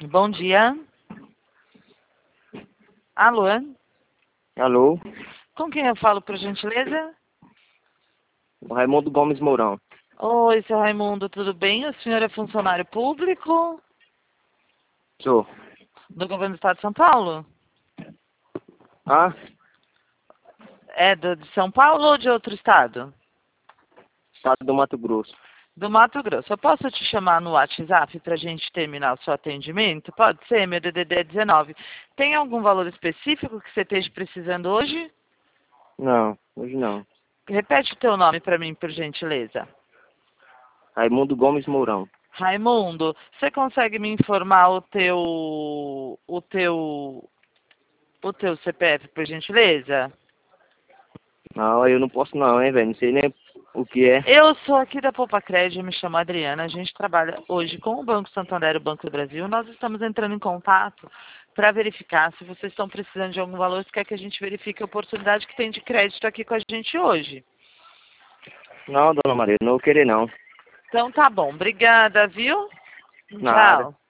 Bom dia. Alô? Alô, Com quem eu falo, por gentileza? Raimundo Gomes Mourão. Oi, seu Raimundo, tudo bem? O senhor é funcionário público Sou. do governo do estado de São Paulo? Ah, É de São Paulo ou de outro estado? estado do Mato Grosso. Do Mato Grosso. Eu posso te chamar no WhatsApp para a gente terminar o seu atendimento? Pode ser, meu DDD é 19. Tem algum valor específico que você esteja precisando hoje? Não, hoje não. Repete o teu nome para mim, por gentileza. Raimundo Gomes Mourão. Raimundo, você consegue me informar o teu CPF, por gentileza? Não, eu não posso não, hein, velho. Não sei nem o que é. Eu sou aqui da Poupa Crédito, me chamo Adriana. A gente trabalha hoje com o Banco Santander e o Banco do Brasil. Nós estamos entrando em contato para verificar se vocês estão precisando de algum valor, se quer que a gente verifique a oportunidade que tem de crédito aqui com a gente hoje. Não, dona Maria, não vou querer não. Então tá bom, obrigada, viu? Nada. Tchau.